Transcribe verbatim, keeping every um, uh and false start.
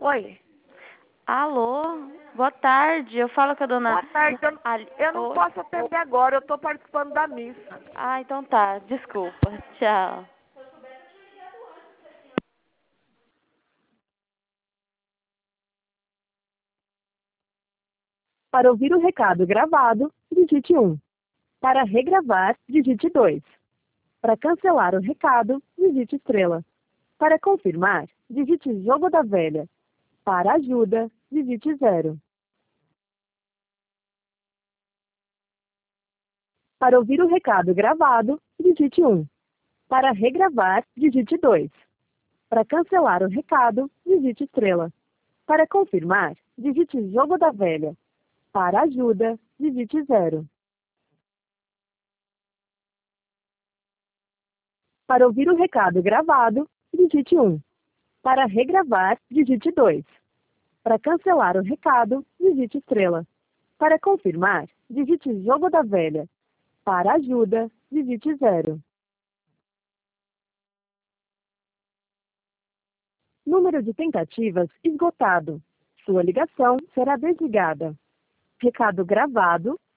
Oi, Alô, boa tarde. Eu falo com a dona boa tarde. Eu, Ali... eu não Oi? posso atender agora, eu estou participando da missa. Ah, então tá. Desculpa. Tchau. Para ouvir o recado gravado, digite um. Para regravar, digite dois. Para cancelar o recado, digite estrela. Para confirmar, digite jogo da velha. Para ajuda, digite zero. Para ouvir o recado gravado, digite um. Para regravar, digite dois. Para cancelar o recado, digite estrela. Para confirmar, digite jogo da velha. Para ajuda, digite zero. Para ouvir o recado gravado, digite um. Para regravar, digite dois. Para cancelar o recado, digite estrela. Para confirmar, digite jogo da velha. Para ajuda, digite zero. Número de tentativas esgotado. Sua ligação será desligada. Recado gravado